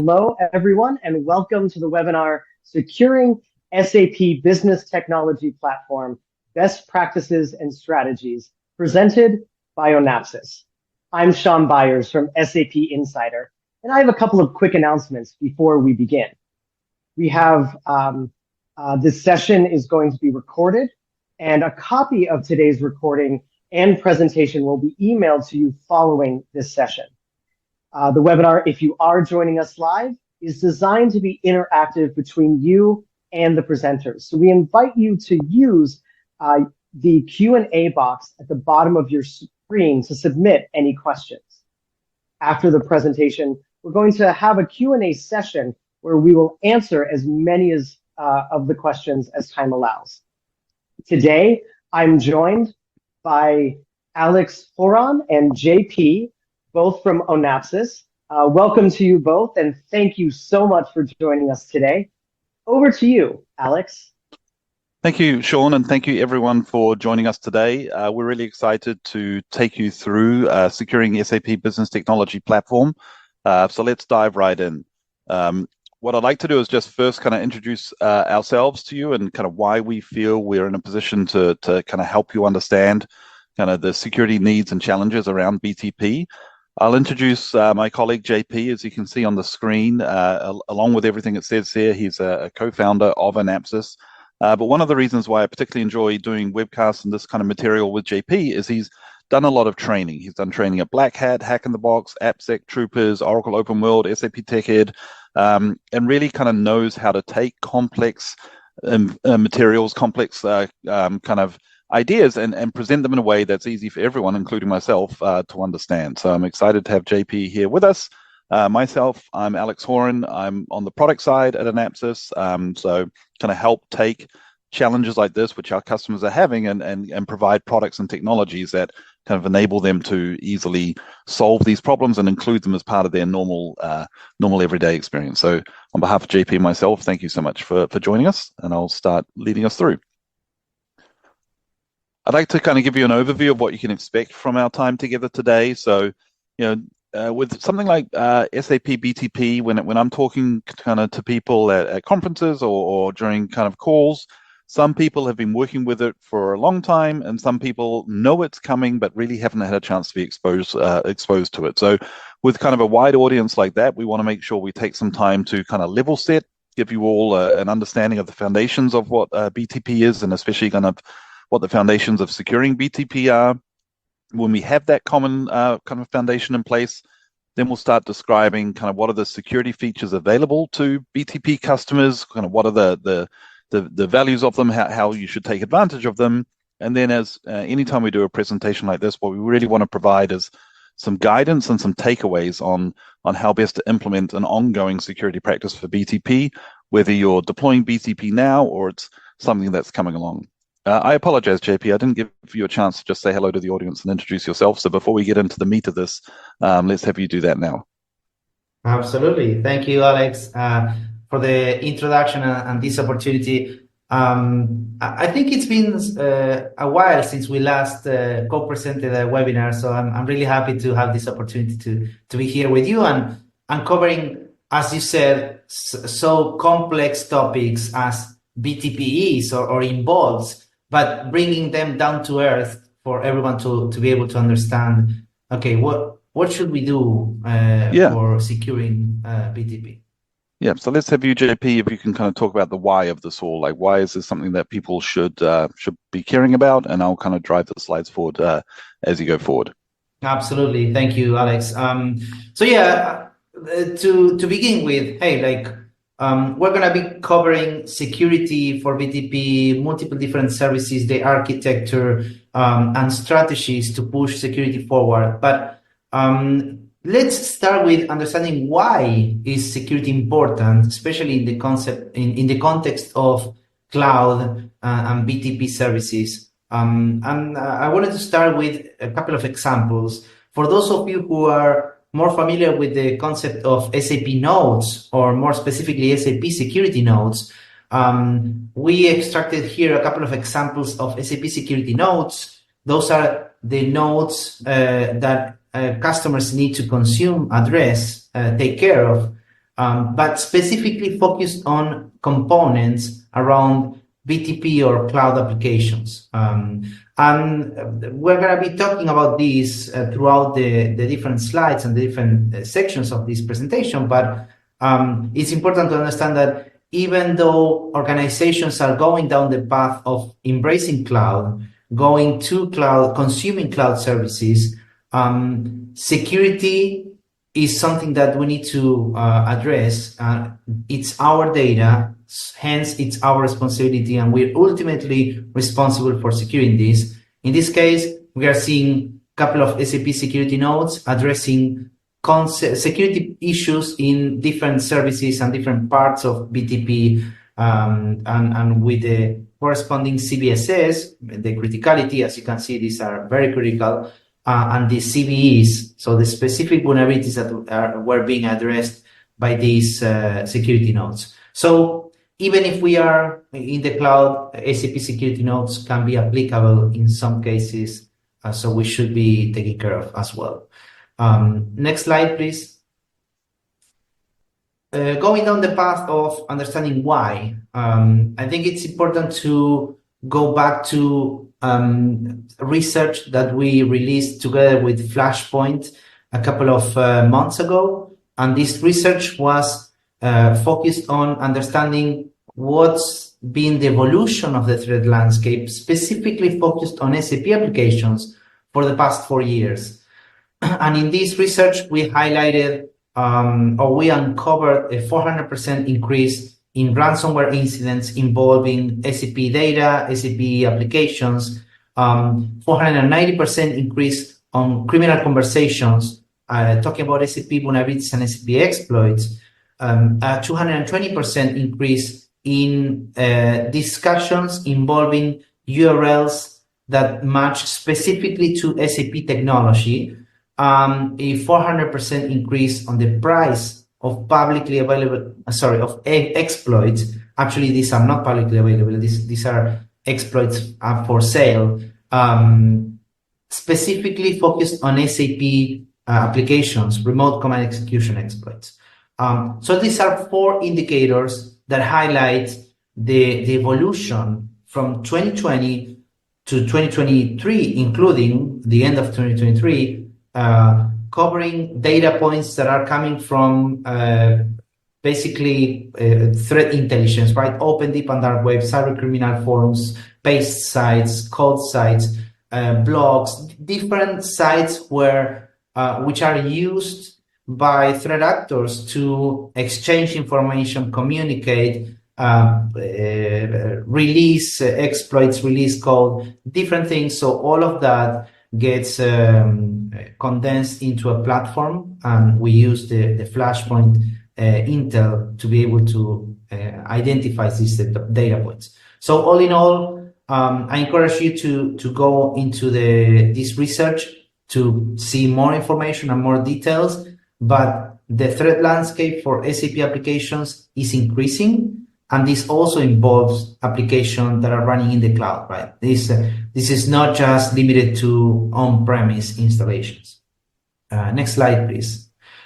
Hello, everyone, and welcome to the webinar, Securing SAP Business Technology Platform, Best Practices and Strategies, presented by Onapsis. I'm Sean Byers from SAP Insider, and I have a couple of quick announcements before we begin. We have, this session is going to be recorded, and a copy of today's recording and presentation will be emailed to you following this session. The webinar, if you are joining us live, is designed to be interactive between you and the presenters. So we invite you to use the Q&A box at the bottom of your screen to submit any questions. After the presentation, we're going to have a Q&A session where we will answer as many of the questions as time allows. Today, I'm joined by Alex Horan and JP, both from Onapsis. Welcome to you both, and thank you so much for joining us today. Over to you, Alex. Thank you, Sean, and thank you everyone for joining us today. We're really excited to take you through securing SAP Business Technology Platform. So let's dive right in. What I'd like to do is just first kind of introduce ourselves to you and kind of why we feel we're in a position to kind of help you understand kind of the security needs and challenges around BTP. I'll introduce my colleague JP, as you can see on the screen, along with everything it says here. He's a co-founder of Onapsis. But one of the reasons why I particularly enjoy doing webcasts and this kind of material with JP is he's done a lot of training. He's done training at Black Hat, Hack in the Box, AppSec Troopers, Oracle Open World, SAP TechEd, and really kind of knows how to take complex materials, complex kind of ideas and present them in a way that's easy for everyone, including myself, to understand. So I'm excited to have JP here with us. Myself, I'm Alex Horan. I'm on the product side at Onapsis, so kind of help take challenges like this, which our customers are having, and provide products and technologies that kind of enable them to easily solve these problems and include them as part of their normal everyday experience. So on behalf of JP and myself, thank you so much for joining us, and I'll start leading us through. I'd like to kind of give you an overview of what you can expect from our time together today. So, with something like SAP BTP, when I'm talking kind of to people at conferences or during kind of calls, some people have been working with it for a long time, and some people know it's coming but really haven't had a chance to be exposed to it. So, with kind of a wide audience like that, we want to make sure we take some time to kind of level set, give you all an understanding of the foundations of what BTP is, and especially kind of what the foundations of securing BTP are. When we have that common kind of foundation in place, then we'll start describing kind of what are the security features available to BTP customers, kind of what are the values of them, how you should take advantage of them. And then as anytime we do a presentation like this, what we really want to provide is some guidance and some takeaways on how best to implement an ongoing security practice for BTP, whether you're deploying BTP now or it's something that's coming along. I apologize, JP. I didn't give you a chance to just say hello to the audience and introduce yourself. So before we get into the meat of this, let's have you do that now. Absolutely. Thank you, Alex, for the introduction and this opportunity. I think it's been a while since we last co-presented a webinar, so I'm really happy to have this opportunity to be here with you and covering, as you said, so complex topics as BTP is or involves, but bringing them down to earth for everyone to be able to understand, okay, what should we do for securing BTP? Yeah, so let's have you, JP, if you can kind of talk about the why of this all. Like, why is this something that people should be caring about? And I'll kind of drive the slides forward as you go forward. Absolutely. Thank you, Alex. So yeah, to begin with, hey, we're going to be covering security for BTP, multiple different services, the architecture, and strategies to push security forward. But let's start with understanding why is security important, especially in the context of cloud and BTP services. And I wanted to start with a couple of examples. For those of you who are more familiar with the concept of SAP nodes, or more specifically SAP security nodes, we extracted here a couple of examples of SAP security nodes. Those are the nodes that customers need to consume, address, take care of. but specifically focused on components around BTP or cloud applications. And we're going to be talking about these throughout the different slides and the different sections of this presentation, but it's important to understand that even though organizations are going down the path of embracing cloud, going to cloud, consuming cloud services, security is something that we need to address. It's our data, hence it's our responsibility, and we're ultimately responsible for securing this. In this case, we are seeing a couple of SAP security nodes addressing security issues in different services and different parts of BTP, and with the corresponding CVSS, the criticality, as you can see, these are very critical, and the CVEs, so the specific vulnerabilities that were being addressed by these security nodes. So even if we are in the cloud, SAP security nodes can be applicable in some cases, so we should be taken care of as well. Next slide, please. Going down the path of understanding why, I think it's important to go back to research that we released together with Flashpoint a couple of months ago. And this research was focused on understanding what's been the evolution of the threat landscape, specifically focused on SAP applications for the past 4 years. And in this research, we highlighted or we uncovered a 400% increase in ransomware incidents involving SAP data, SAP applications, 490% increase on criminal conversations, talking about SAP vulnerabilities and SAP exploits, a 220% increase in discussions involving URLs that match specifically to SAP technology, a 400% increase on the price of publicly available, of exploits. Actually, these are not publicly available. These are exploits for sale, specifically focused on SAP applications, remote command execution exploits. So these are 4 indicators that highlight the evolution from 2020 to 2023, including the end of 2023, covering data points that are coming from basically threat intelligence, right? Open, deep, and dark web, cybercriminal forums, paste sites, code sites, blogs, different sites where which are used by threat actors to exchange information, communicate, release exploits, release code, different things. So all of that gets condensed into a platform, and we use the Flashpoint Intel to be able to identify these data points. So all in all, I encourage you to go into this research to see more information and more details, but the threat landscape for SAP applications is increasing, and this also involves applications that are running in the cloud, right? This is not just limited to on-premise installations. Next slide, please.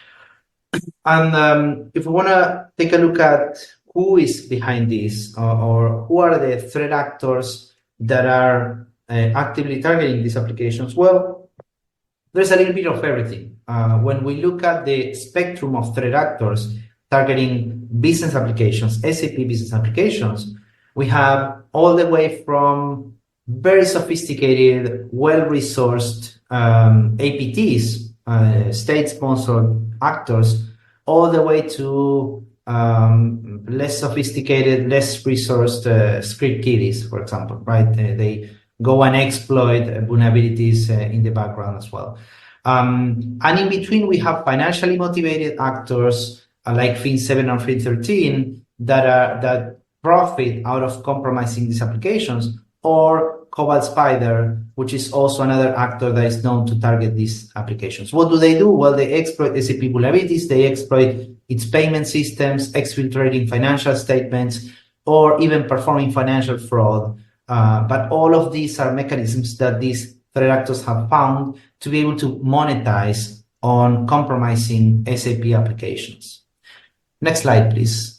And if we want to take a look at who is behind this, or who are the threat actors that are actively targeting these applications, well, there's a little bit of everything. When we look at the spectrum of threat actors targeting business applications, SAP business applications, we have all the way from very sophisticated, well-resourced APTs, state-sponsored actors, all the way to less sophisticated, less resourced script kiddies, for example, right? They go and exploit vulnerabilities in the background as well. And in between, we have financially motivated actors like Fin7 and Fin13 that profit out of compromising these applications, or Cobalt Spider, which is also another actor that is known to target these applications. What do? Well, they exploit SAP vulnerabilities, they exploit its payment systems, exfiltrating financial statements, or even performing financial fraud. But all of these are mechanisms that these threat actors have found to be able to monetize on compromising SAP applications. Next slide, please.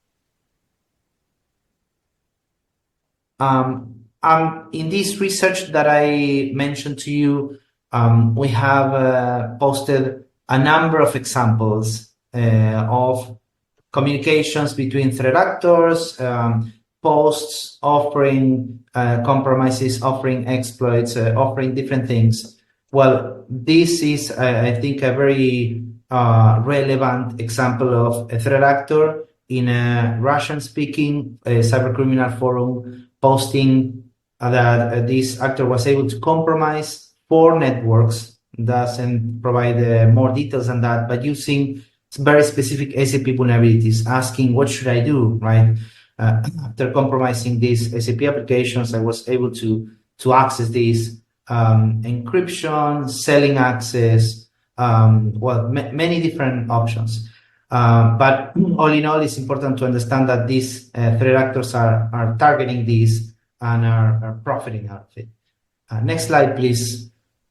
In this research that I mentioned to you, we have posted a number of examples of communications between threat actors, posts offering compromises, offering exploits, offering different things. Well, this is, I think, a very relevant example of a threat actor in a Russian-speaking cybercriminal forum posting that this actor was able to compromise 4 networks. Doesn't provide more details than that, but using very specific SAP vulnerabilities, asking what should I do, right? After compromising these SAP applications, I was able to access these encryption, selling access, many different options. But all in all, it's important to understand that these threat actors are targeting these and are profiting out of it. Next slide, please.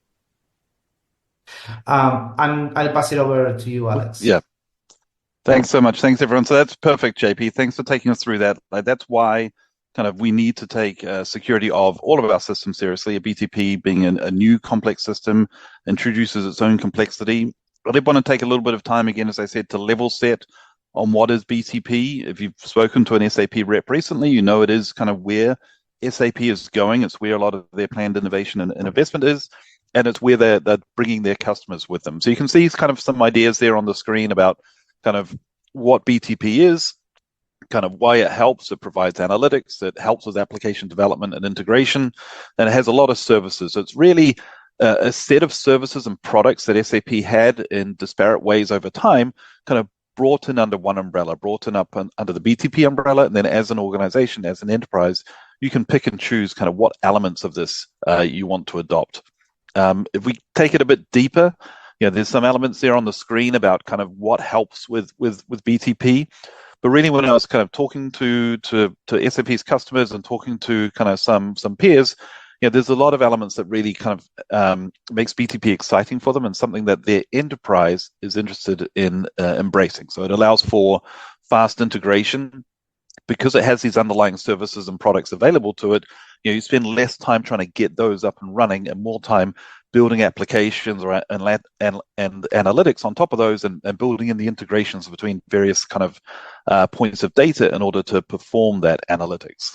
And I'll pass it over to you, Alex. Yeah. Thanks so much. Thanks, everyone. So that's perfect, JP. Thanks for taking us through that. That's why kind of we need to take security of all of our systems seriously. A BTP being a new complex system introduces its own complexity. I did want to take a little bit of time again, as I said, to level set on what is BTP. If you've spoken to an SAP rep recently, you know it is kind of where SAP is going. It's where a lot of their planned innovation and investment is, and it's where they're bringing their customers with them. So you can see kind of some ideas there on the screen about kind of what BTP is, kind of why it helps. It provides analytics, it helps with application development and integration, and it has a lot of services. So it's really a set of services and products that SAP had in disparate ways over time, kind of brought in under one umbrella, brought in up under the BTP umbrella, and then as an organization, as an enterprise, you can pick and choose kind of what elements of this you want to adopt. If we take it a bit deeper, there's some elements there on the screen about kind of what helps with BTP. But really, when I was kind of talking to SAP's customers and talking to kind of some peers, there's a lot of elements that really kind of makes BTP exciting for them and something that their enterprise is interested in embracing. So it allows for fast integration because it has these underlying services and products available to it. You spend less time trying to get those up and running and more time building applications and analytics on top of those and building in the integrations between various kind of points of data in order to perform that analytics.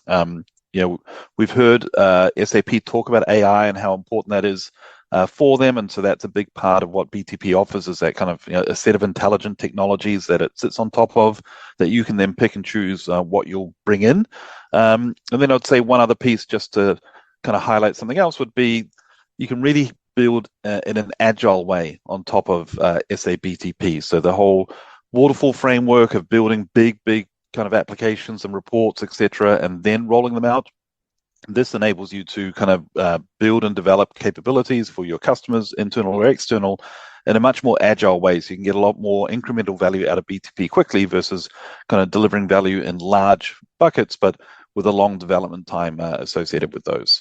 We've heard SAP talk about AI and how important that is for them, and so that's a big part of what BTP offers, is that kind of a set of intelligent technologies that it sits on top of that you can then pick and choose what you'll bring in. And then I'd say one other piece just to kind of highlight something else would be you can really build in an agile way on top of SAP BTP. So the whole waterfall framework of building big kind of applications and reports, etc., and then rolling them out. This enables you to kind of build and develop capabilities for your customers, internal or external, in a much more agile way. So you can get a lot more incremental value out of BTP quickly versus kind of delivering value in large buckets, but with a long development time associated with those.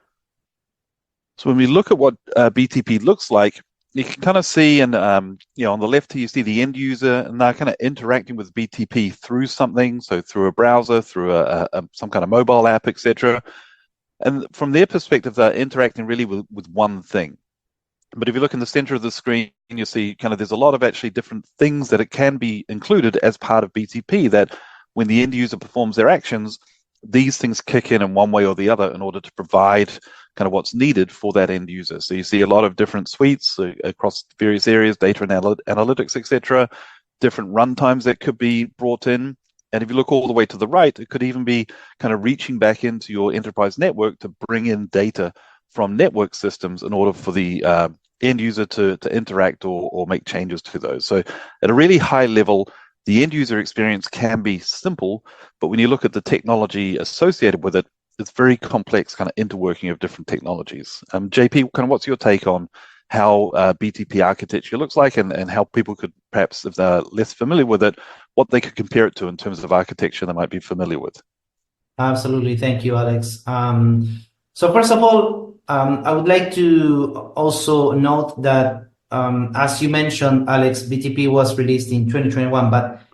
So when we look at what BTP looks like, you can kind of see, and on the left here, you see the end user, and they're kind of interacting with BTP through something, so through a browser, through some kind of mobile app, etc. And from their perspective, they're interacting really with one thing. But if you look in the center of the screen, you see kind of there's a lot of actually different things that it can be included as part of BTP, that when the end user performs their actions, these things kick in one way or the other in order to provide kind of what's needed for that end user. So you see a lot of different suites across various areas, data and analytics, etc., different runtimes that could be brought in. And if you look all the way to the right, it could even be kind of reaching back into your enterprise network to bring in data from network systems in order for the end user to interact or make changes to those. So at a really high level, the end user experience can be simple, but when you look at the technology associated with it, it's very complex kind of interworking of different technologies. JP, kind of what's your take on how BTP architecture looks like and how people could perhaps, if they're less familiar with it, what they could compare it to in terms of architecture they might be familiar with? Absolutely. Thank you, Alex. So first of all, I would like to also note that, as you mentioned, Alex, BTP was released in 2021, but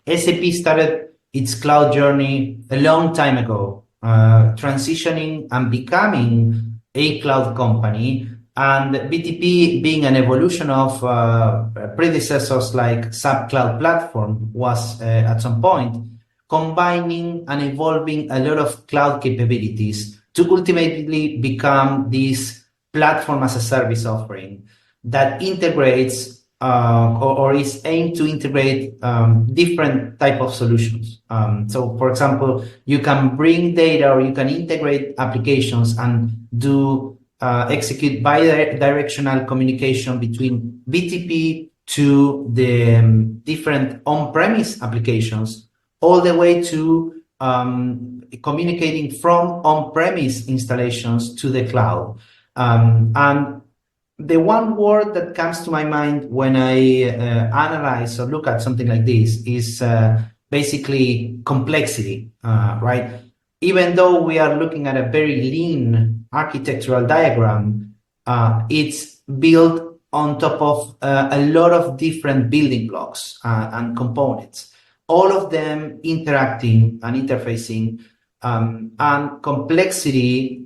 SAP started its cloud journey a long time ago, transitioning and becoming a cloud company, and BTP being an evolution of predecessors like SAP Cloud Platform was at some point combining and evolving a lot of cloud capabilities to ultimately become this platform as a service offering that integrates or is aimed to integrate different type of solutions. So for example, you can bring data or you can integrate applications and do execute bi-directional communication between BTP to the different on-premise applications, all the way to communicating from on-premise installations to the cloud. And the one word that comes to my mind when I analyze or look at something like this is basically complexity, right? Even though we are looking at a very lean architectural diagram, it's built on top of a lot of different building blocks and components, all of them interacting and interfacing. And complexity,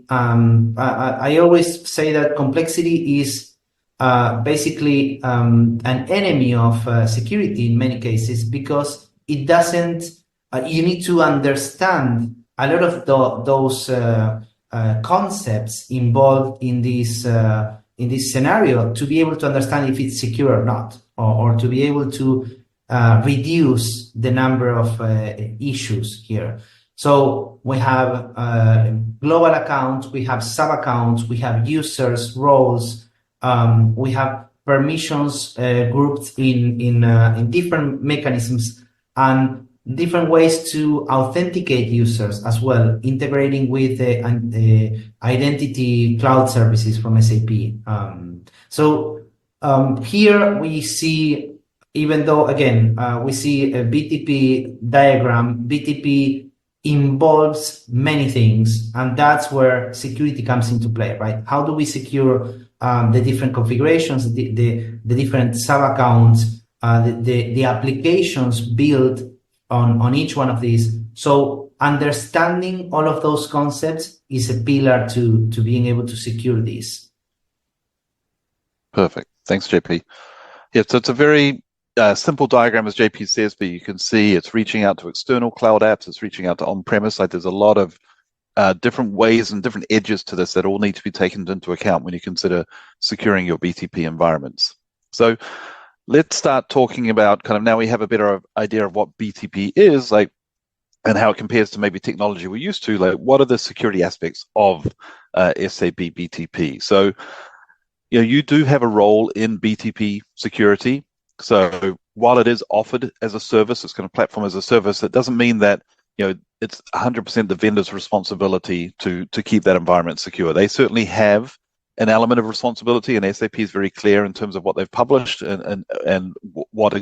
I always say that complexity is basically an enemy of security in many cases, because it doesn't, you need to understand a lot of those concepts involved in this scenario to be able to understand if it's secure or not, or to be able to reduce the number of issues here. So we have global accounts, we have sub-accounts, we have users, roles, we have permissions grouped in different mechanisms and different ways to authenticate users as well, integrating with the identity cloud services from SAP. Here we see, even though, again, we see a BTP diagram, BTP involves many things, and that's where security comes into play, right? How do we secure the different configurations, the different sub-accounts, the applications built on each one of these? So understanding all of those concepts is a pillar to being able to secure these. Perfect. Thanks, JP. Yeah, so it's a very simple diagram, as JP says, but you can see it's reaching out to external cloud apps, it's reaching out to on-premise. Like, there's a lot of different ways and different edges to this that all need to be taken into account when you consider securing your BTP environments. So let's start talking about kind of, now we have a better idea of what BTP is, like, and how it compares to maybe technology we're used to, like what are the security aspects of SAP BTP? So, you know, you do have a role in BTP security. So while it is offered as a service, it's kind of platform as a service, it doesn't mean that, you know, it's 100% the vendor's responsibility to keep that environment secure. They certainly have an element of responsibility, and SAP is very clear in terms of what they've published and what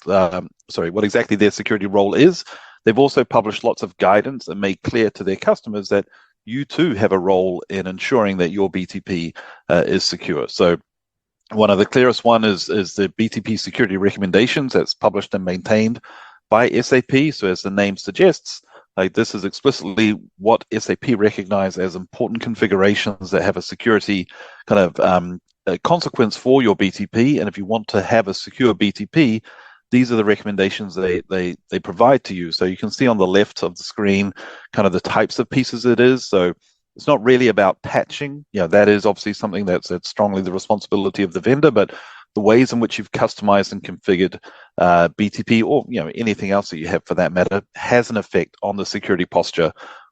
exactly their security role is. They've also published lots of guidance and made clear to their customers that you too have a role in ensuring that your BTP is secure. So one of the clearest one is the BTP security recommendations that's published and maintained by SAP. So as the name suggests, like, this is explicitly what SAP recognize as important configurations that have a security kind of a consequence for your BTP. And if you want to have a secure BTP, these are the recommendations they provide to you. So you can see on the left of the screen kind of the types of pieces it is. So it's not really about patching. You know, that is obviously something that's strongly the responsibility of the vendor, but the ways in which you've customized and configured BTP, or, you know, anything else that you have for that matter, has an effect on the security posture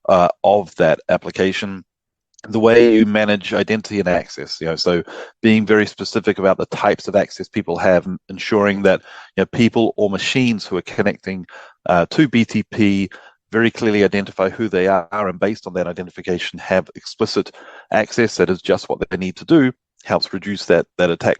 of that application. The way you manage identity and access, you know, so being very specific about the types of access people have, ensuring that, you know, people or machines who are connecting to BTP very clearly identify who they are, and based on that identification have explicit access that is just what they need to do, helps reduce that attack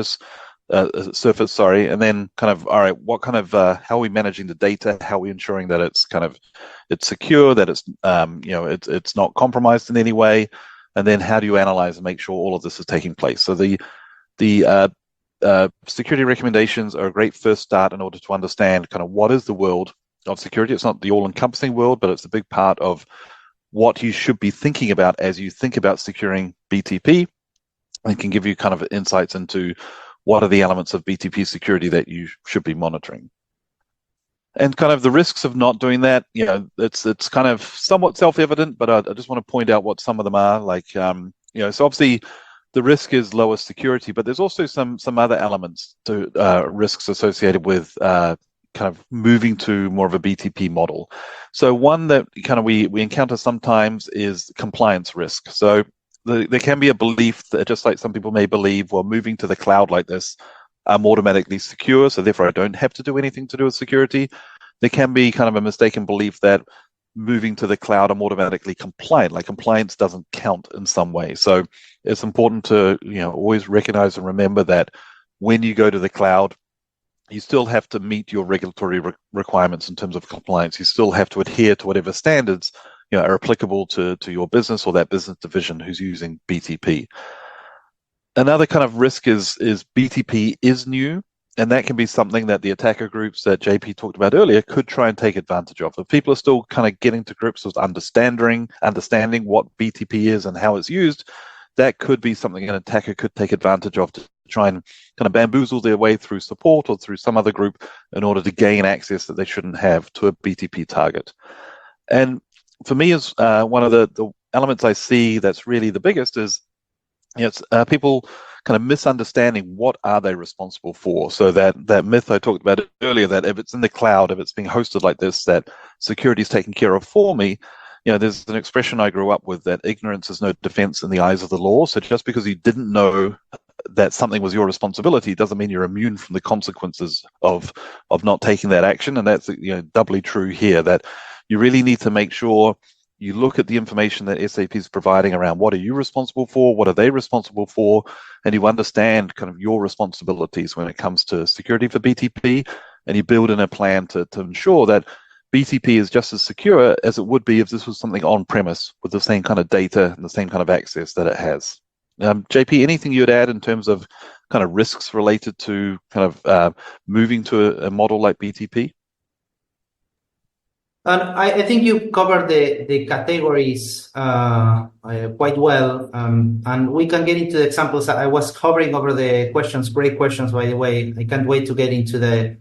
surface, sorry. And then kind of, all right, what kind of how are we managing the data? How are we ensuring that it's secure, that it's you know, it's not compromised in any way? And then how do you analyze and make sure all of this is taking place? So the security recommendations are a great first start in order to understand kind of what is the world security. It's not the all-encompassing world, but it's a big part of what you should be thinking about as you think about securing BTP, and can give you kind of insights into what are the elements of BTP security that you should be monitoring. And kind of the risks of not doing that, it's kind of somewhat self-evident, but I just want to point out what some of them are. Like, so obviously the risk is lower security, but there's also some other elements to risks associated with kind of moving to more of a BTP model. So one that kind of we encounter sometimes is compliance risk. So there can be a belief that, just like some people may believe, well, moving to the cloud like this, I'm automatically secure, so therefore I don't have to do anything to do with security. There can be kind of a mistaken belief that moving to the cloud, I'm automatically compliant, like compliance doesn't count in some way. So it's important to always recognize and remember that when you go to the cloud, you still have to meet your regulatory requirements in terms of compliance. You still have to adhere to whatever standards are applicable to your business or that business division who's using BTP. Another kind of risk is BTP is new, and that can be something that the attacker groups that JP talked about earlier could try and take advantage of. If people are still kind of getting to grips with understanding what BTP is and how it's used, that could be something an attacker could take advantage of to try and kind of bamboozle their way through support or through some other group in order to gain access that they shouldn't have to a BTP target. And for me, is one of the elements I see that's really the biggest is it's people kind of misunderstanding what are they responsible for. So that myth I talked about earlier, that if it's in the cloud, if it's being hosted like this, that security is taken care of for me. There's an expression I grew up with, that ignorance is no defense in the eyes of the law. So just because you didn't know that something was your responsibility doesn't mean you're immune from the consequences of not taking that action. And that's doubly true here, that you really need to make sure you look at the information that SAP is providing around what are you responsible for, what are they responsible for, and you understand kind of your responsibilities when it comes to security for BTP, and you build in a plan to ensure that BTP is just as secure as it would be if this was something on-premise with the same kind of data and the same kind of access that it has. JP, anything you'd add in terms of kind of risks related to kind of moving to a model like BTP? And I think you covered the categories quite well, and we can get into the examples. I was hovering over the questions. Great questions, by the way. I can't wait to get into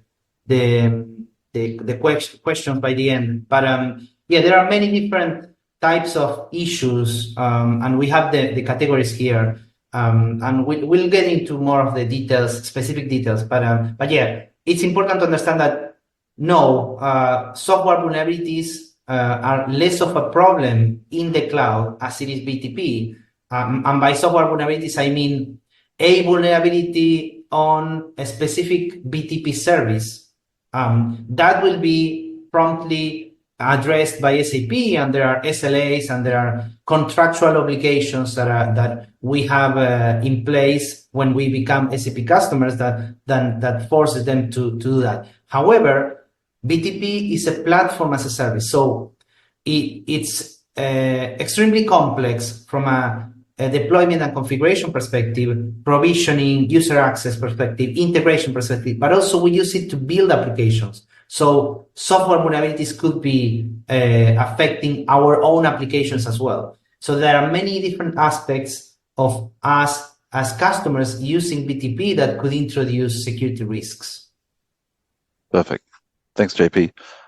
the questions by the end. But yeah, there are many different types of issues, and we have the categories here, and we'll get into more of the details, specific details. But yeah, it's important to understand that no, software vulnerabilities are less of a problem in the cloud as it is BTP. And by software vulnerabilities, I mean a vulnerability on a specific BTP service that will be promptly addressed by SAP, and there are SLAs and there are contractual obligations that we have in place when we become SAP customers that forces them to do that. However, BTP is a platform as a service, so it's extremely complex from a deployment and configuration perspective, provisioning, user access perspective, integration perspective, but also we use it to build applications. So software vulnerabilities could be affecting our own applications as well. So there are many different aspects of us as customers using BTP that could introduce security risks. Perfect. Thanks, JP.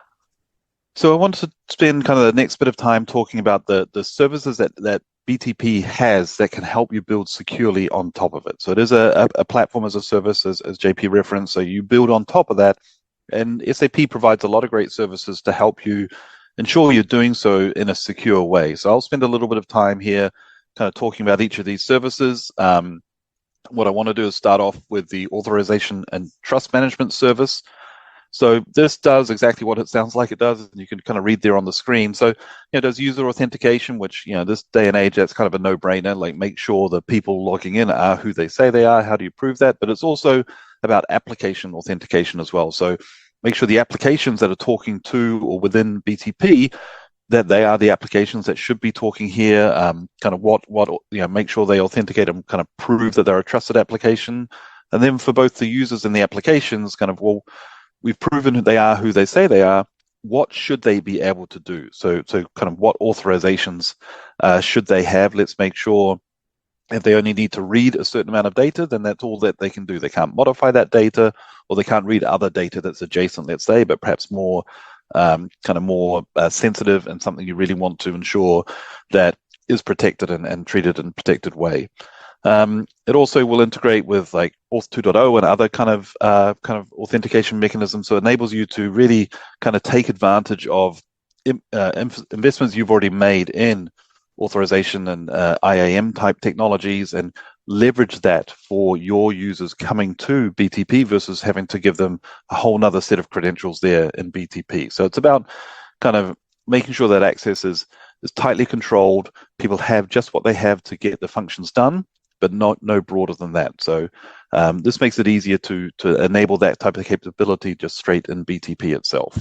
So I wanted to spend kind of the next bit of time talking about the services that BTP has that can help you build securely on top of it. So it is a platform as a service, as JP referenced. So you build on top of that, and SAP provides a lot of great services to help you ensure you're doing so in a secure way. So I'll spend a little bit of time here kind of talking about each of these services. What I want to do is start off with the authorization and trust management service. So this does exactly what it sounds like it does, and you can kind of read there on the screen. So it does user authentication, which this day and age, that's kind of a no-brainer. Like, make sure the people logging in are who they say they are. How do you prove that? But it's also about application authentication as well. So make sure the applications that are talking to or within BTP, that they are the applications that should be talking here. Kind of make sure they authenticate and kind of prove that they're a trusted application. And then for both the users and the applications, kind of, well, we've proven that they are who they say they are. what should they be able to do? So kind of what authorizations should they have? Let's make sure if they only need to read a certain amount of data, then that's all that they can do. They can't modify that data, or they can't read other data that's adjacent, let's say, but perhaps more kind of more sensitive and something you really want to ensure that is protected and treated in a protected way. It also will integrate with like Auth 2.0 and other kind of authentication mechanisms. So it enables you to really kind of take advantage of investments you've already made in authorization and IAM type technologies and leverage that for your users coming to BTP versus having to give them a whole nother set of credentials there in BTP. So it's about kind of making sure that access is tightly controlled. People have just what they have to get the functions done, but no broader than that. So this makes it easier to enable that type of capability just straight in BTP itself.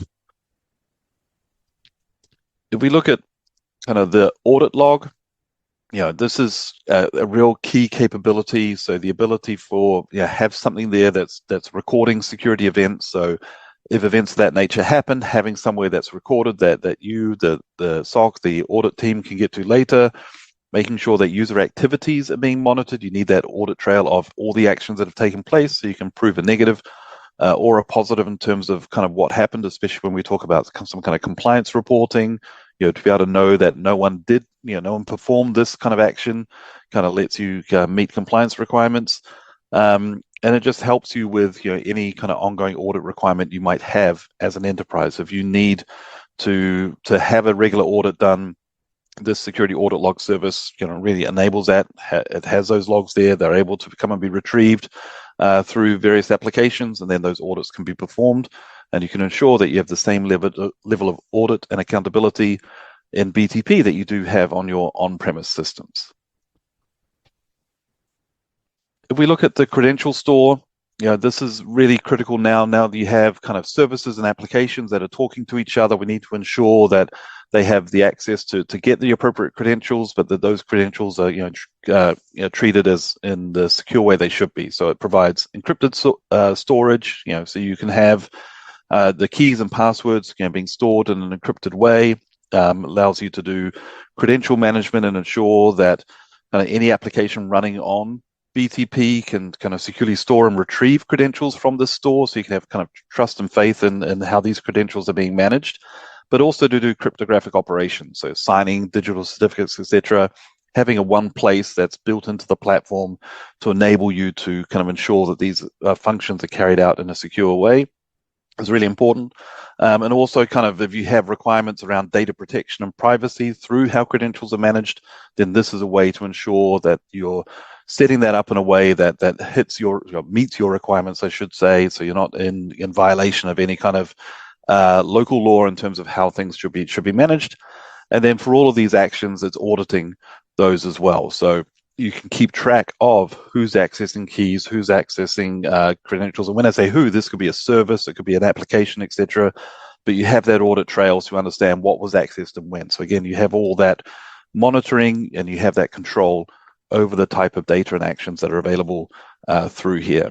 If we look at kind of the audit log, this is a real key capability. So the ability for have something there that's recording security events. So if events of that nature happen, having somewhere that's recorded that you, the SOC, the audit team can get to later, making sure that user activities are being monitored. You need that audit trail of all the actions that have taken place so you can prove a negative or a positive in terms of kind of what happened, especially when we talk about some kind of compliance reporting. To be able to know that no one performed this kind of action, kind of lets you meet compliance requirements. And it just helps you with any kind of ongoing audit requirement you might have as an enterprise. If you need to have a regular audit done, this security audit log service really enables that. It has those logs there. They're able to come and be retrieved through various applications, and then those audits can be performed. And you can ensure that you have the same level of audit and accountability in BTP that you do have on your on-premise systems. If we look at the credential store, this is really critical now. Now that you have kind of services and applications that are talking to each other, we need to ensure that they have the access to get the appropriate credentials, but that those credentials are treated as in the secure way they should be. So it provides encrypted storage, so you can have the keys and passwords being stored in an encrypted way. Allows you to do credential management and ensure that any application running on BTP can kind of securely store and retrieve credentials from this store, so you can have kind of trust and faith in how these credentials are being managed, but also to do cryptographic operations, so signing digital certificates, etc. Having a one place that's built into the platform to enable you to kind of ensure that these functions are carried out in a secure way is really important. And also kind of if you have requirements around data protection and privacy through how credentials are managed, then this is a way to ensure that you're setting that up in a way that hits meets your requirements, I should say, so you're not in violation of any kind of local law in terms of how things should be managed. And then for all of these actions, it's auditing those as well. So you can keep track of who's accessing keys, who's accessing credentials. And when I say who, this could be a service, it could be an application, etc. But you have that audit trail to understand what was accessed and when. So again, you have all that monitoring and you have that control over the type of data and actions that are available through here.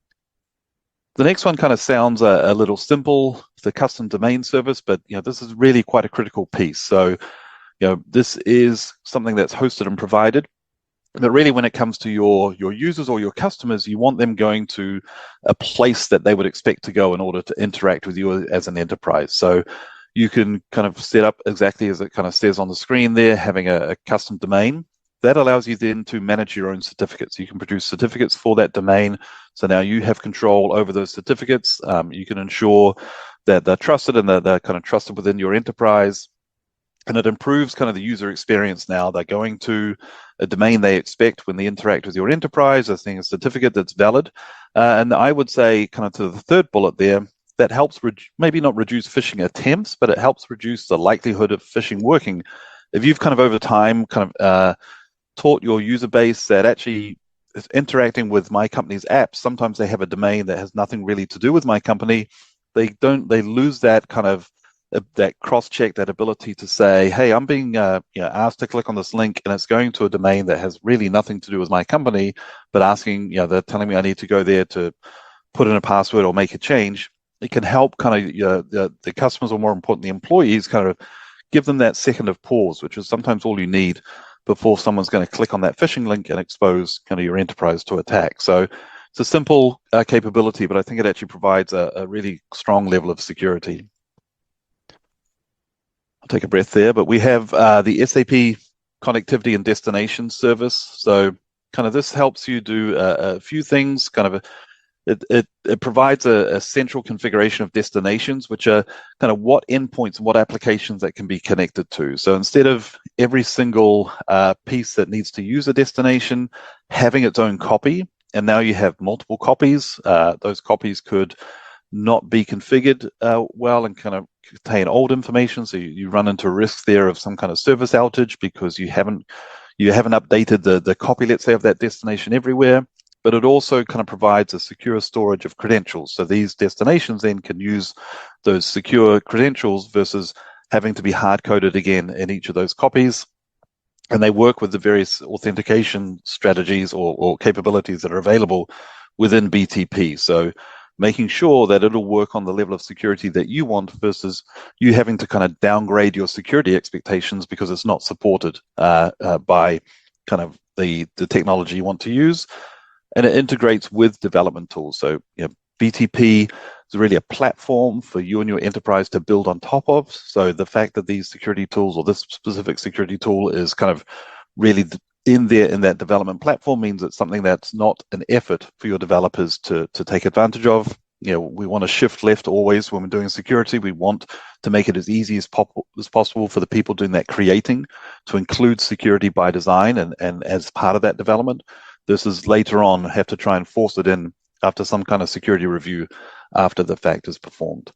The next one kind of sounds a little simple, the custom domain service, but this is really quite a critical piece. So this is something that's hosted and provided. But really, when it comes to your users or your customers, you want them going to a place that they would expect to go in order to interact with you as an enterprise. So you can kind of set up exactly as it kind of says on the screen there, having a custom domain. That allows you then to manage your own certificates. You can produce certificates for that domain. So now you have control over those certificates. You can ensure that they're trusted and they're kind of trusted within your enterprise. And it improves kind of the user experience now. They're going to a domain they expect when they interact with your enterprise. They're seeing a certificate that's valid. And I would say kind of to the third bullet there, that helps maybe not reduce phishing attempts, but it helps reduce the likelihood of phishing working. If you've kind of over time kind of taught your user base that actually is interacting with my company's apps, sometimes they have a domain that has nothing really to do with my company. They lose that kind of that cross-check, that ability to say, hey, I'm being asked to click on this link and it's going to a domain that has really nothing to do with my company, but asking, they're telling me I need to go there to put in a password or make a change. it can help kind of the customers, or more important, the employees, kind of give them that second of pause, which is sometimes all you need before someone's going to click on that phishing link and expose kind of your enterprise to attack. So it's a simple capability, but I think it actually provides a really strong level of security. I'll take a breath there, but we have the SAP Connectivity and Destination Service. So kind of this helps you do a few things. Kind of it provides a central configuration of destinations, which are kind of what endpoints and what applications that can be connected to. So instead of every single piece that needs to use a destination having its own copy, and now you have multiple copies, those copies could not be configured well and kind of contain old information. So you run into risks there of some kind of service outage because you haven't updated the copy, let's say, of that destination everywhere. But it also kind of provides a secure storage of credentials. So these destinations then can use those secure credentials versus having to be hard-coded again in each of those copies. And they work with the various authentication strategies or capabilities that are available within BTP. So making sure that it'll work on the level of security that you want versus you having to kind of downgrade your security expectations because it's not supported by kind of the technology you want to use. And it integrates with development tools. So BTP is really a platform for you and your enterprise to build on top of. So the fact that these security tools, or this specific security tool, is kind of really in that development platform means it's something that's not an effort for your developers to take advantage of. We want to shift left always when we're doing security. We want to make it as easy as possible for the people doing that creating to include security by design and as part of that development. This is later on have to try and force it in after some kind of security review after the fact is performed.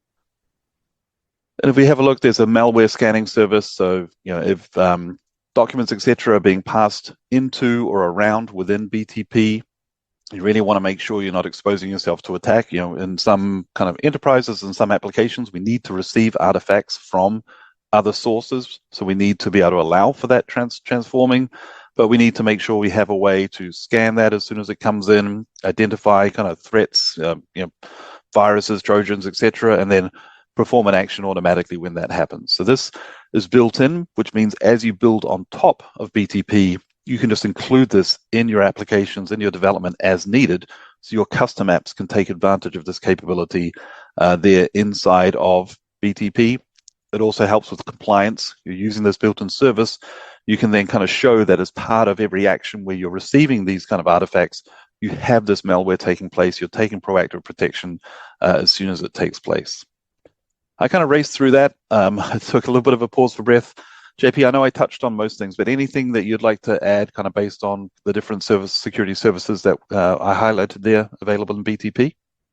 And if we have a look, there's a malware scanning service. So, if documents, etc., are being passed into or around within BTP, you really want to make sure you're not exposing yourself to attack. In some kind of enterprises and some applications, we need to receive artifacts from other sources. So we need to be able to allow for that transforming. But we need to make sure we have a way to scan that as soon as it comes in, identify kind of threats, viruses, Trojans, etc., and then perform an action automatically when that happens. So this is built in, which means as you build on top of BTP, you can just include this in your applications, in your development as needed, so your custom apps can take advantage of this capability there inside of BTP. It also helps with compliance. You're using this built-in service. You can then kind of show that as part of every action where you're receiving these kind of artifacts, you have this malware taking place. You're taking proactive protection as soon as it takes place. I kind of raced through that. I took a little bit of a pause for breath. JP, I know I touched on most things, but anything that you'd like to add kind of based on the different security services that I highlighted there available in BTP?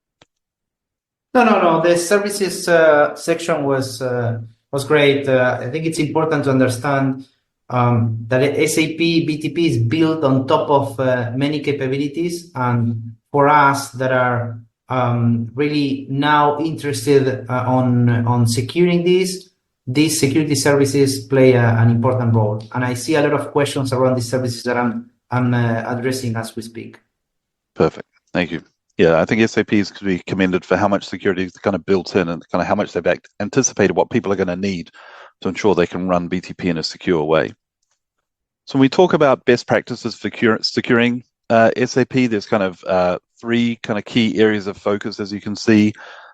No. The services section was great. I think it's important to understand that SAP BTP is built on top of many capabilities, and for us that are really now interested on securing these security services play an important role. And I see a lot of questions around these services that I'm addressing as we speak. Perfect. Thank you. Yeah, I think SAP is to be commended for how much security is kind of built in and kind of how much they've anticipated what people are going to need to ensure they can run BTP in a secure way. So when we talk about best practices for securing SAP, there's kind of three kind of key areas of focus, as you can see.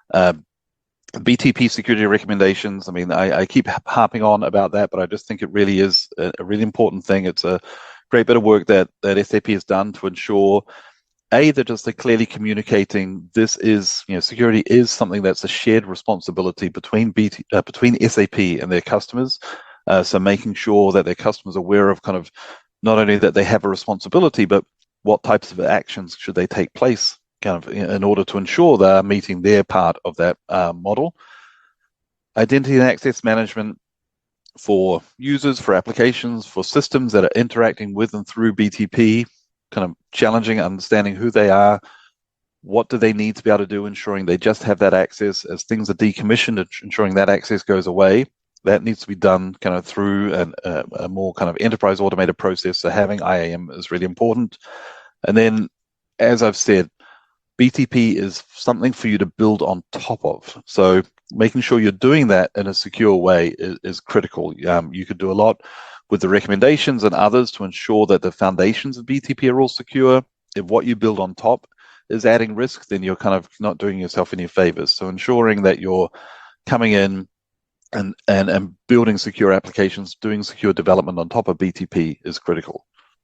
BTP security recommendations. I mean, I keep harping on about that, but I just think it really is a really important thing. It's a great bit of work that SAP has done to ensure they're just clearly communicating this is, security is something that's a shared responsibility between SAP and their customers. So making sure that their customers are aware of kind of not only that they have a responsibility, but what types of actions should they take place kind of in order to ensure they're meeting their part of that model. Identity and access management for users, for applications, for systems that are interacting with and through BTP, kind of challenging, understanding who they are, what do they need to be able to do, ensuring they just have that access as things are decommissioned, ensuring that access goes away. That needs to be done kind of through a more kind of enterprise automated process. So having IAM is really important. And then, as I've said, BTP is something for you to build on top of. So making sure you're doing that in a secure way is critical. You could do a lot with the recommendations and others to ensure that the foundations of BTP are all secure. If what you build on top is adding risk, then you're kind of not doing yourself any favors. So ensuring that you're coming in and building secure applications, doing secure development on top of BTP is critical.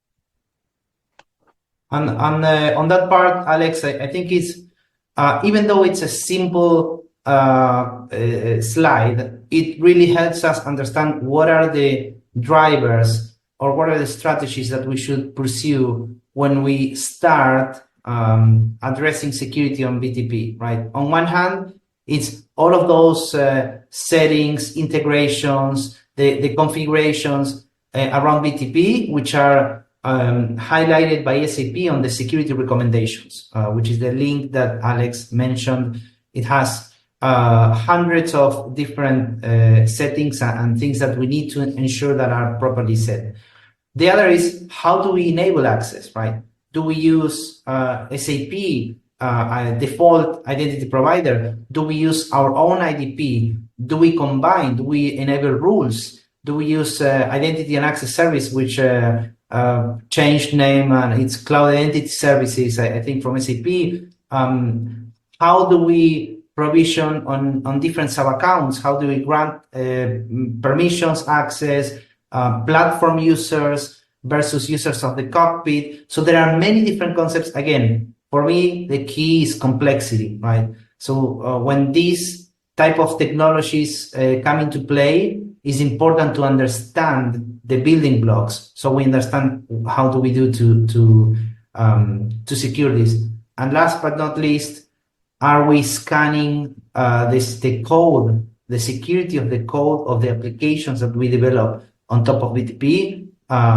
On that part, Alex, I think it's even though it's a simple slide, it really helps us understand what are the drivers or what are the strategies that we should pursue when we start addressing security on BTP, right? On one hand, it's all of those settings, integrations, the configurations around BTP, which are highlighted by SAP on the security recommendations, which is the link that Alex mentioned. It has hundreds of different settings and things that we need to ensure that are properly set. The other is, how do we enable access, right? Do we use SAP default identity provider? Do we use our own IDP? Do we combine? Do we enable rules? Do we use identity and access service, which changed name and it's cloud identity services, I think, from SAP? How do we provision on different sub-accounts? How do we grant permissions, access, platform users versus users of the cockpit? So there are many different concepts. Again, for me, the key is complexity, right? So when these type of technologies come into play, it's important to understand the building blocks, so we understand how do we do to secure this. And last but not least, are we scanning the code, the security of the code of the applications that we develop on top of BTP?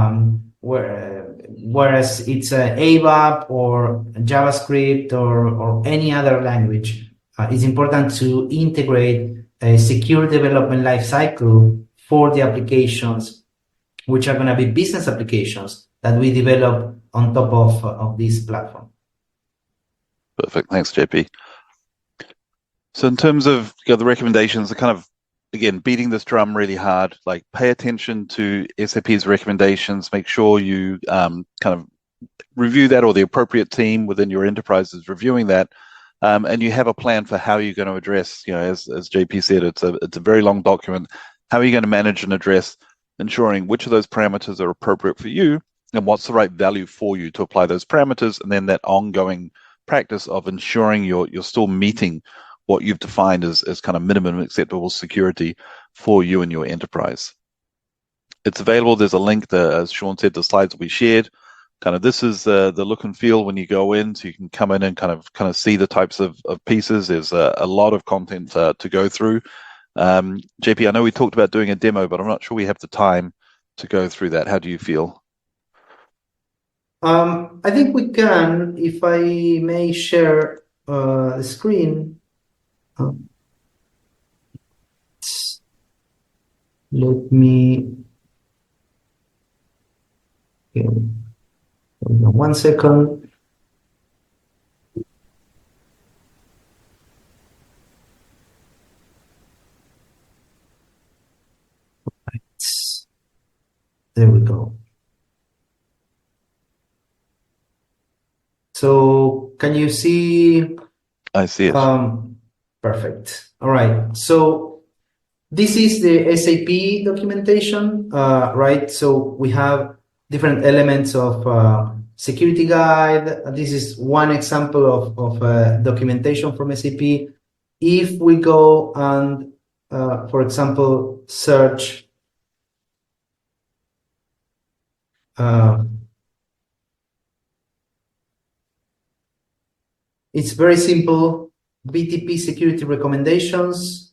Whereas it's ABAP or JavaScript or any other language, it's important to integrate a secure development lifecycle for the applications, which are going to be business applications that we develop on top of this platform. Perfect. Thanks, JP. So in terms of the recommendations, are kind of, again, beating this drum really hard, like pay attention to SAP's recommendations, make sure you kind of review that, or the appropriate team within your enterprise is reviewing that, and you have a plan for how you're going to address, as JP said, it's a very long document. How are you going to manage and address ensuring which of those parameters are appropriate for you and what's the right value for you to apply those parameters, and then that ongoing practice of ensuring you're still meeting what you've defined as kind of minimum acceptable security for you and your enterprise. It's available. There's a link there, as Sean said, the slides will be shared. Kind of this is the look and feel when you go in, so you can come in and kind of see the types of pieces. There's a lot of content to go through. JP, I know we talked about doing a demo, but I'm not sure we have the time to go through that. How do you feel? I think we can, if I may share the screen. Let me, okay, 1 second. There we go. So can you see? I see it. Perfect. All right. So this is the SAP documentation, right? So we have different elements of security guide. This is one example of documentation from SAP. If we go and, for example, search it's very simple. BTP security recommendations.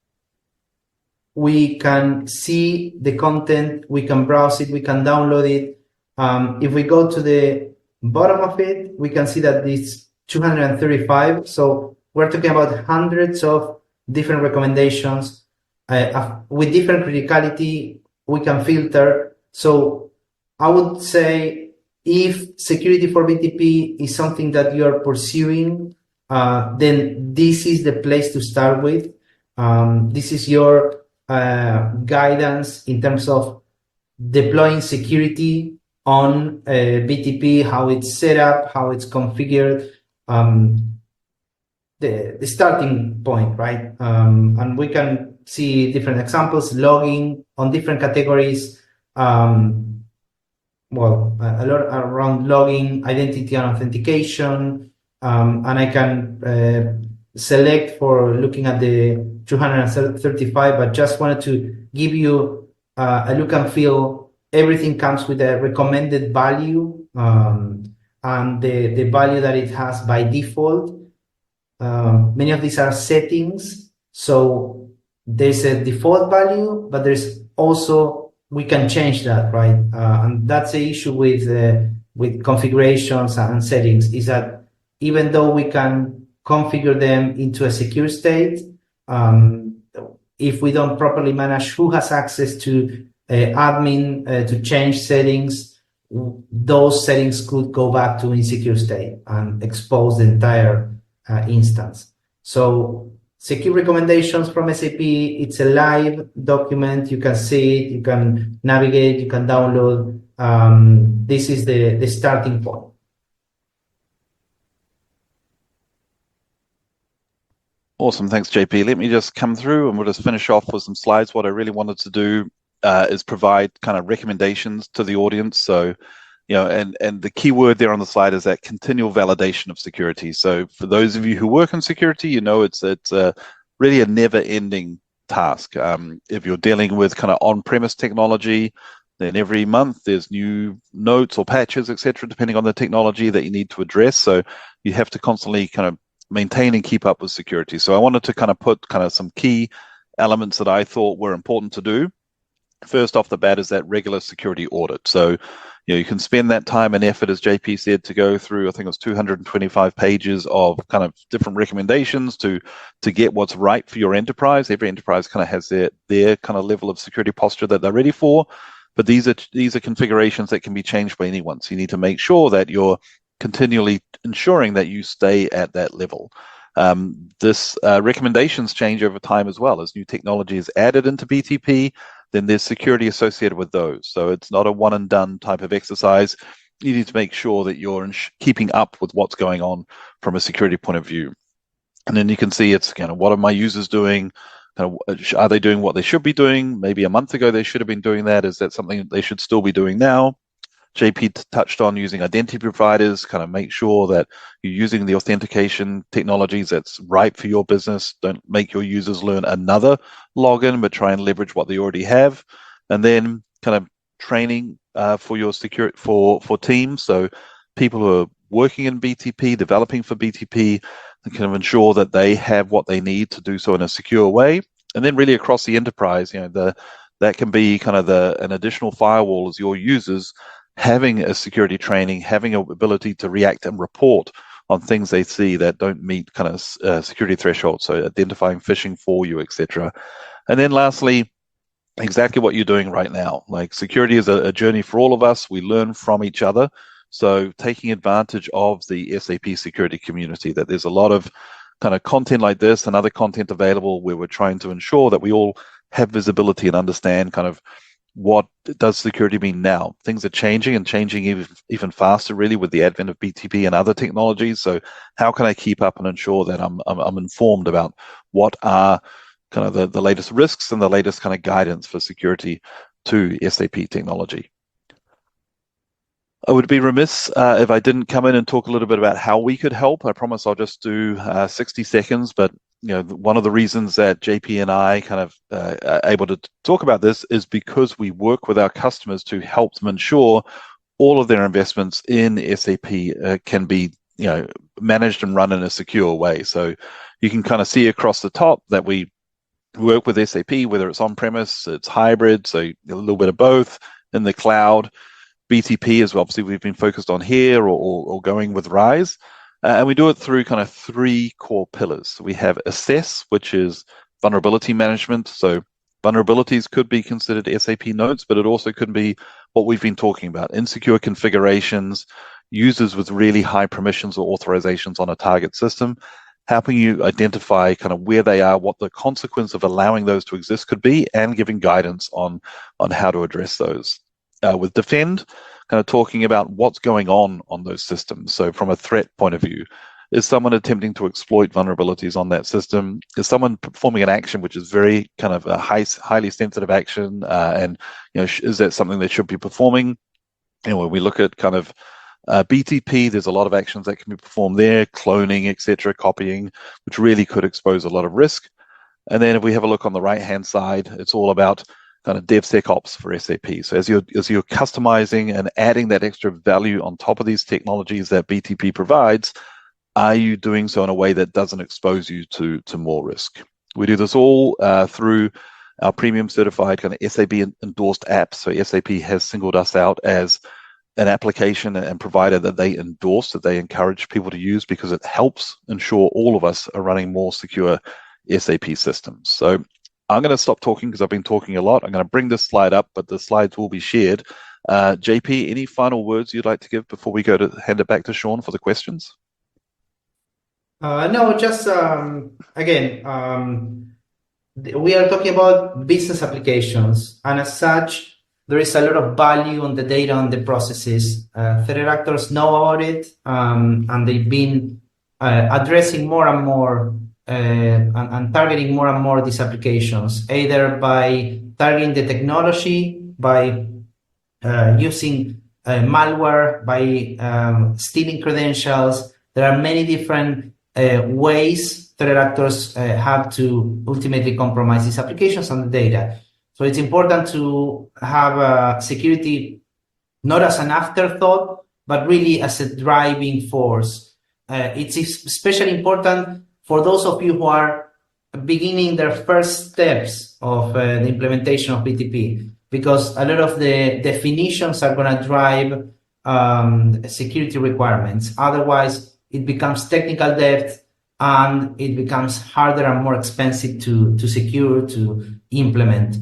We can see the content, we can browse it, we can download it. If we go to the bottom of it, we can see that it's 235. So we're talking about hundreds of different recommendations with different criticality. We can filter. So I would say if security for BTP is something that you are pursuing, then this is the place to start with. This is your guidance in terms of deploying security on BTP, how it's set up, how it's configured, the starting point, right? And we can see different examples, logging on different categories. Well, a lot around logging, identity and authentication, and I can select for looking at the 235, but just wanted to give you a look and feel. Everything comes with a recommended value and the value that it has by default. Many of these are settings, so there's a default value, but there's also, we can change that, right? And that's the issue with configurations and settings, is that even though we can configure them into a secure state, if we don't properly manage who has access to admin to change settings, those settings could go back to insecure state and expose the entire instance. So secure recommendations from SAP, it's a live document. You can see it, you can navigate, you can download. This is the starting point. Awesome, thanks JP. Let me just come through and we'll just finish off with some slides. What I really wanted to do is provide kind of recommendations to the audience. So, you know, and the key word there on the slide is that continual validation of security. So for those of you who work in security, you know it's really a never-ending task. If you're dealing with kind of on-premise technology, then every month there's new notes or patches, etc., depending on the technology that you need to address. So you have to constantly kind of maintain and keep up with security. So I wanted to kind of put kind of some key elements that I thought were important to do. First off the bat is that regular security audit. So, you know, you can spend that time and effort, as JP said, to go through, I think it was 225 pages of kind of different recommendations to get what's right for your enterprise. Every enterprise kind of has their kind of level of security posture that they're ready for. But these are configurations that can be changed by anyone. So you need to make sure that you're continually ensuring that you stay at that level. This recommendations change over time as well. As new technology is added into BTP, then there's security associated with those. So it's not a one and done type of exercise. You need to make sure that you're keeping up with what's going on from a security point of view. And then you can see it's kind of, what are my users doing? Kind of, are they doing what they should be doing? Maybe a month ago they should have been doing that. Is that something that they should still be doing now? JP touched on using identity providers, kind of make sure that you're using the authentication technologies that's right for your business. Don't make your users learn another login, but try and leverage what they already have. And then kind of training for your security for teams. So people who are working in BTP, developing for BTP, and kind of ensure that they have what they need to do so in a secure way. And then really across the enterprise, you know, that can be kind of an additional firewall as your users having a security training, having an ability to react and report on things they see that don't meet kind of security thresholds, so identifying phishing for you, etc. And then lastly, exactly what you're doing right now. Like, security is a journey for all of us. We learn from each other. So taking advantage of the SAP security community, that there's a lot of kind of content like this and other content available where we're trying to ensure that we all have visibility and understand kind of what does security mean now. Things are changing and changing even faster, really, with the advent of BTP and other technologies. So how can I keep up and ensure that I'm informed about what are kind of the latest risks and the latest kind of guidance for security to SAP technology? I would be remiss if I didn't come in and talk a little bit about how we could help. I promise I'll just do 60 seconds, but you know, one of the reasons that JP and I kind of are able to talk about this is because we work with our customers to help them ensure all of their investments in SAP can be, you know, managed and run in a secure way. So you can kind of see across the top that we work with SAP, whether it's on-premise, it's hybrid, so a little bit of both, in the cloud. BTP is obviously we've been focused on here, or going with RISE. And we do it through kind of three core pillars. We have assess, which is vulnerability management. So Vulnerabilities could be considered SAP nodes, but it also could be what we've been talking about, insecure configurations, users with really high permissions or authorizations on a target system, helping you identify kind of where they are, what the consequence of allowing those to exist could be, and giving guidance on how to address those. With Defend, kind of talking about what's going on those systems. So from a threat point of view, is someone attempting to exploit vulnerabilities on that system? Is someone performing an action which is very kind of a highly sensitive action? And is that something they should be performing? When we look at kind of BTP, there's a lot of actions that can be performed there, cloning, etc., copying, which really could expose a lot of risk. And then if we have a look on the right-hand side, it's all about kind of DevSecOps for SAP. So as you're customizing and adding that extra value on top of these technologies that BTP provides, are you doing so in a way that doesn't expose you to more risk? We do this all through our premium certified kind of SAP endorsed apps. So SAP has singled us out as an application and provider that they endorse, that they encourage people to use, because it helps ensure all of us are running more secure SAP systems. So I'm going to stop talking because I've been talking a lot. I'm going to bring this slide up, but the slides will be shared. JP, any final words you'd like to give before we go to hand it back to Sean for the questions? No, just again, we are talking about business applications, and as such, there is a lot of value on the data and the processes. Threat actors know about it, and they've been addressing more and more and targeting more and more these applications, either by targeting the technology, by using malware, by stealing credentials. There are many different ways threat actors have to ultimately compromise these applications and the data. So it's important to have security not as an afterthought, but really as a driving force. It's especially important for those of you who are beginning their first steps of the implementation of BTP, because a lot of the definitions are going to drive security requirements. Otherwise, it becomes technical debt, and it becomes harder and more expensive to secure, to implement.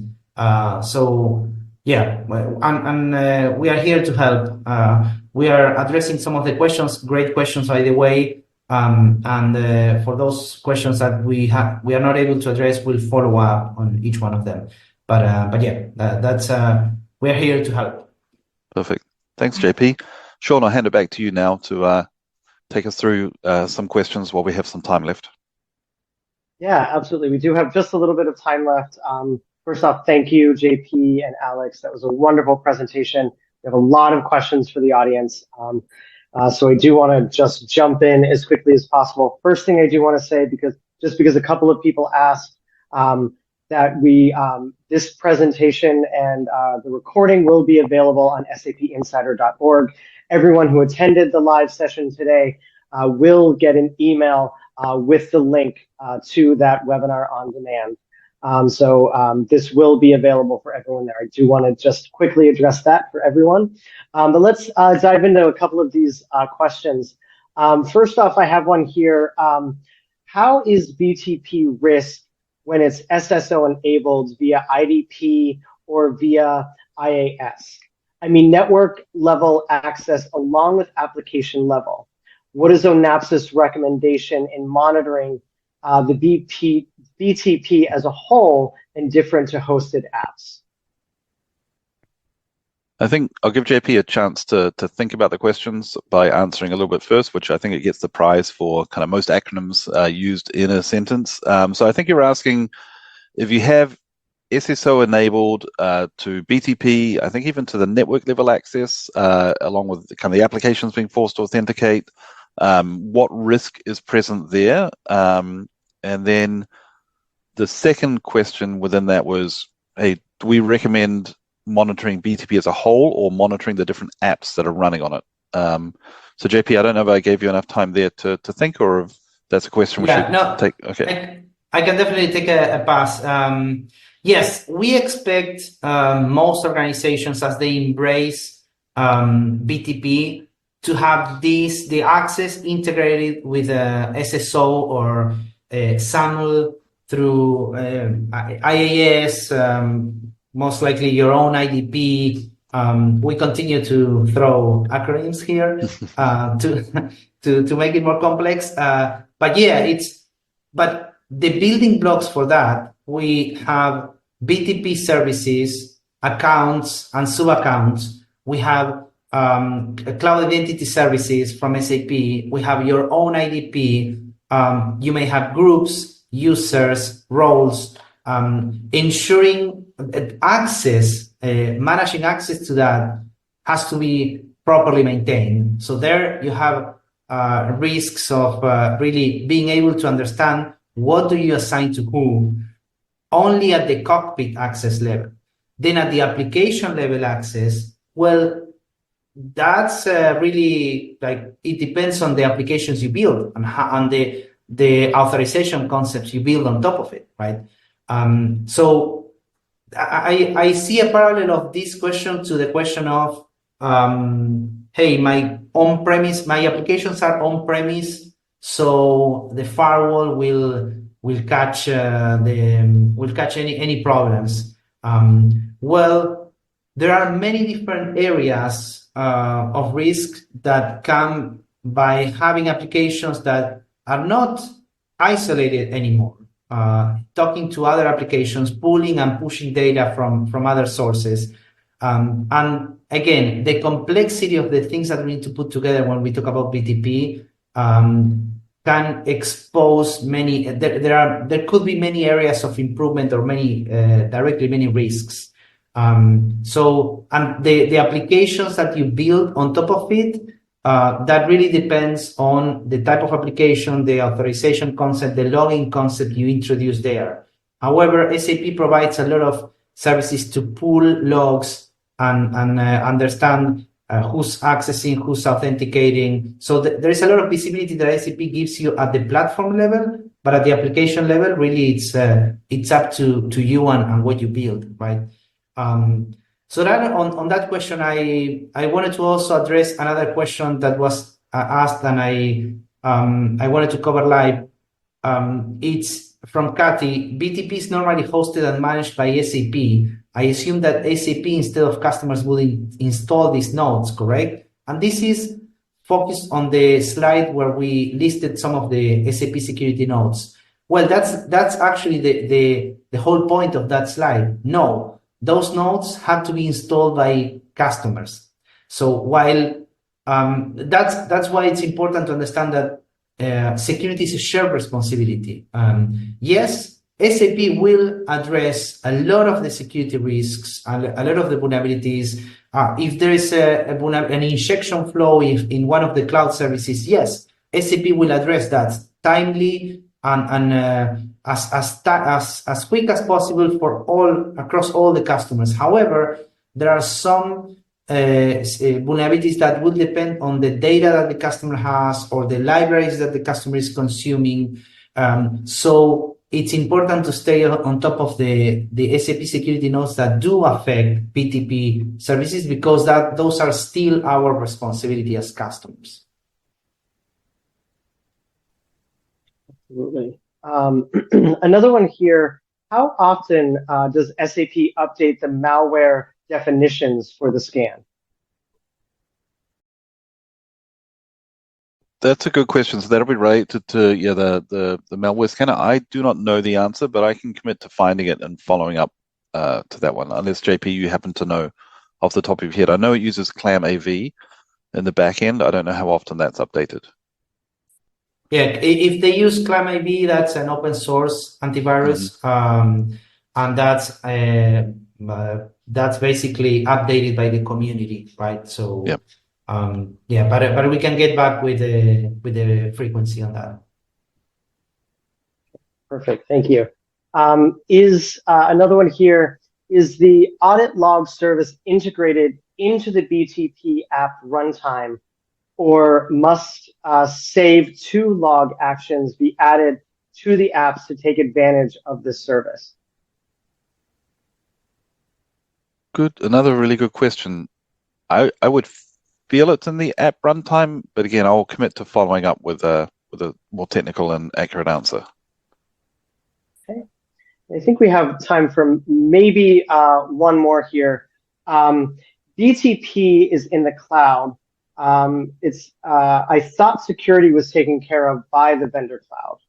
So yeah, and we are here to help. We are addressing some of the questions, great questions by the way, and for those questions that we are not able to address, we'll follow up on each one of them. But yeah, that's we're here to help. Perfect. Thanks, JP. Sean, I'll hand it back to you now to take us through some questions while we have some time left. Yeah, absolutely. We do have just a little bit of time left. First off, thank you, JP and Alex. That was a wonderful presentation. We have a lot of questions for the audience. So I do want to just jump in as quickly as possible. First thing I do want to say, because a couple of people asked that this presentation and the recording will be available on sapinsider.org. Everyone who attended the live session today will get an email with the link to that webinar on demand. So this will be available for everyone there. I do want to just quickly address that for everyone. But let's dive into a couple of these questions. First off, I have one here. How is BTP risk when it's SSO enabled via IDP or via IAS? I mean, network level access along with application level. What is ONAPSIS recommendation in monitoring the BTP as a whole and different to hosted apps? I think I'll give JP a chance to think about the questions by answering a little bit first, which I think it gets the prize for kind of most acronyms used in a sentence. So I think you're asking if you have SSO enabled to BTP, I think even to the network level access, along with kind of the applications being forced to authenticate, what risk is present there? And then the second question within that was, hey, do we recommend monitoring BTP as a whole or monitoring the different apps that are running on it? So JP, I don't know if I gave you enough time there to think, or if that's a question we should take. Okay. I can definitely take a pass. Yes, we expect most organizations, as they embrace BTP, to have the access integrated with a SSO or a SAML through IaaS, most likely your own IDP. We continue to throw acronyms here to make it more complex. But yeah, but the building blocks for that, we have BTP services, accounts, and sub-accounts. We have cloud identity services from SAP. We have your own IDP. You may have groups, users, roles, ensuring access, managing access to that has to be properly maintained. So there you have risks of really being able to understand what do you assign to who only at the cockpit access level. Then at the application level access, well, that's really like, it depends on the applications you build and on the authorization concepts you build on top of it, right? So I see a parallel of this question to the question of, hey, my applications are on-premise, so the firewall will catch any problems. Well, there are many different areas of risk that come by having applications that are not isolated anymore, talking to other applications, pulling and pushing data from other sources. And again, the complexity of the things that we need to put together when we talk about BTP can expose many, there could be many areas of improvement or directly many risks. So, and the applications that you build on top of it, that really depends on the type of application, the authorization concept, the logging concept you introduce there. However, SAP provides a lot of services to pull logs and understand who's accessing, who's authenticating. So there is a lot of visibility that SAP gives you at the platform level, but at the application level, really it's up to you and what you build, right? So that on that question, I wanted to also address another question that was asked, and I wanted to cover live. It's from Kathy. BTP is normally hosted and managed by SAP. I assume that SAP, instead of customers, will install these nodes, correct? And this is focused on the slide where we listed some of the SAP security nodes. Well, that's actually the whole point of that slide. No. Those nodes have to be installed by customers. So while that's why it's important to understand that security is a shared responsibility. Yes, SAP will address a lot of the security risks and a lot of the vulnerabilities. If there is an injection flow in one of the cloud services, yes, SAP will address that timely and as quick as possible for across all the customers. However, there are some vulnerabilities that will depend on the data that the customer has or the libraries that the customer is consuming. So it's important to stay on top of the SAP security nodes that do affect BTP services, because those are still our responsibility as customers. Absolutely. Another one here, how often does SAP update the malware definitions for the scan? That's a good question. So that'll be related to the malware scanner. I do not know the answer, but I can commit to finding it and following up to that one, unless JP, you happen to know off the top of your head. I know it uses ClamAV in the back end. I don't know how often that's updated. Yeah, if they use ClamAV, that's an open source antivirus, and that's basically updated by the community, right? So, yep. Yeah, but we can get back with the frequency on that. Perfect, thank you. Is another one here, is the audit log service integrated into the BTP app runtime, or must save to log actions be added to the apps to take advantage of this service? Good, another really good question. I would feel it's in the app runtime, but again, I'll commit to following up with a more technical and accurate answer. Okay. I think we have time for maybe one more here. BTP is in the cloud. I thought security was taken care of by the vendor cloud.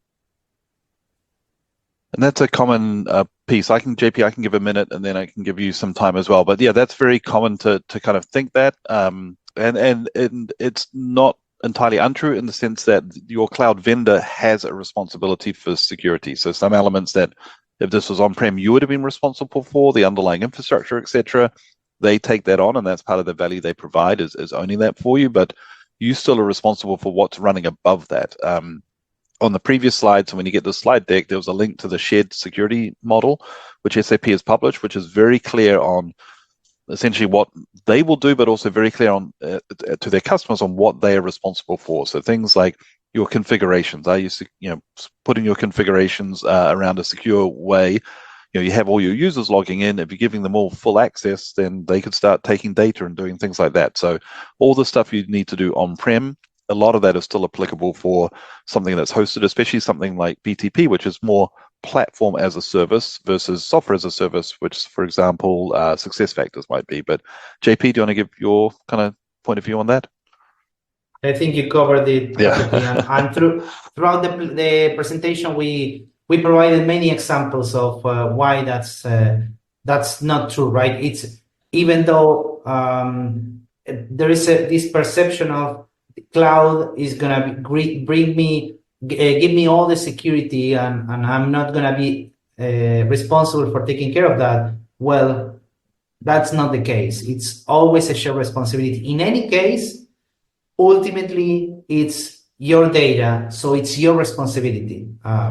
And that's a common piece. JP, I can give a minute and then I can give you some time as well. But yeah, that's very common to kind of think that. And it's not entirely untrue in the sense that your cloud vendor has a responsibility for security. So some elements that if this was on-prem, you would have been responsible for, the underlying infrastructure, etc. They take that on, and that's part of the value they provide is owning that for you. But you still are responsible for what's running above that. On the previous slide, so when you get the slide deck, there was a link to the shared security model, which SAP has published, which is very clear on essentially what they will do, but also very clear on to their customers on what they are responsible for. So things like your configurations. Are you putting your configurations around a secure way? You have all your users logging in. If you're giving them all full access, then they could start taking data and doing things like that. So all the stuff you need to do on-prem, a lot of that is still applicable for something that's hosted, especially something like BTP, which is more platform as a service versus software as a service, which, for example, SuccessFactors might be. But JP, do you want to give your kind of point of view on that? I think you covered it perfectly. Yeah. and throughout the presentation, we provided many examples of why that's not true, right? It's even though there is this perception of cloud is gonna give me all the security, and I'm not gonna be responsible for taking care of that. Well, that's not the case. It's always a shared responsibility. In any case, ultimately, it's your data, so it's your responsibility.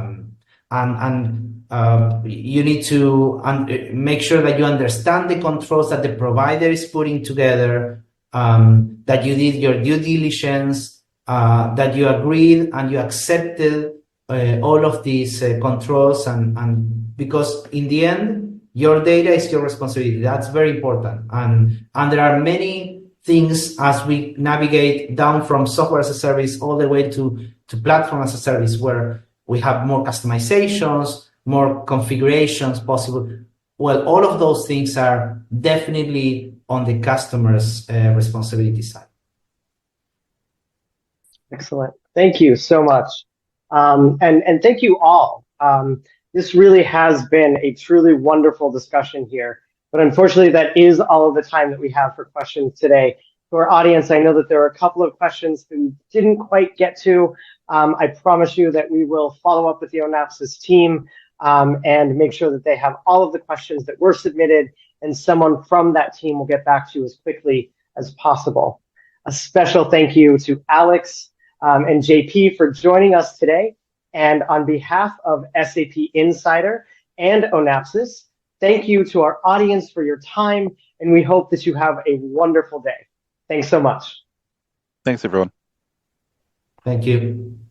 You need to make sure that you understand the controls that the provider is putting together, that you did your due diligence, that you agreed and you accepted all of these controls, and because in the end, your data is your responsibility. That's very important. And there are many things as we navigate down from software as a service all the way to platform as a service, where we have more customizations, more configurations possible. Well, all of those things are definitely on the customer's responsibility side. Excellent. Thank you so much. And thank you all. This really has been a truly wonderful discussion here. But unfortunately, that is all of the time that we have for questions today. To our audience, I know that there are a couple of questions that we didn't quite get to. I promise you that we will follow up with the ONAPSIS team and make sure that they have all of the questions that were submitted, and someone from that team will get back to you as quickly as possible. A special thank you to Alex and JP for joining us today. And on behalf of SAP Insider and ONAPSIS, thank you to our audience for your time, and we hope that you have a wonderful day. Thanks so much. Thanks, everyone. Thank you.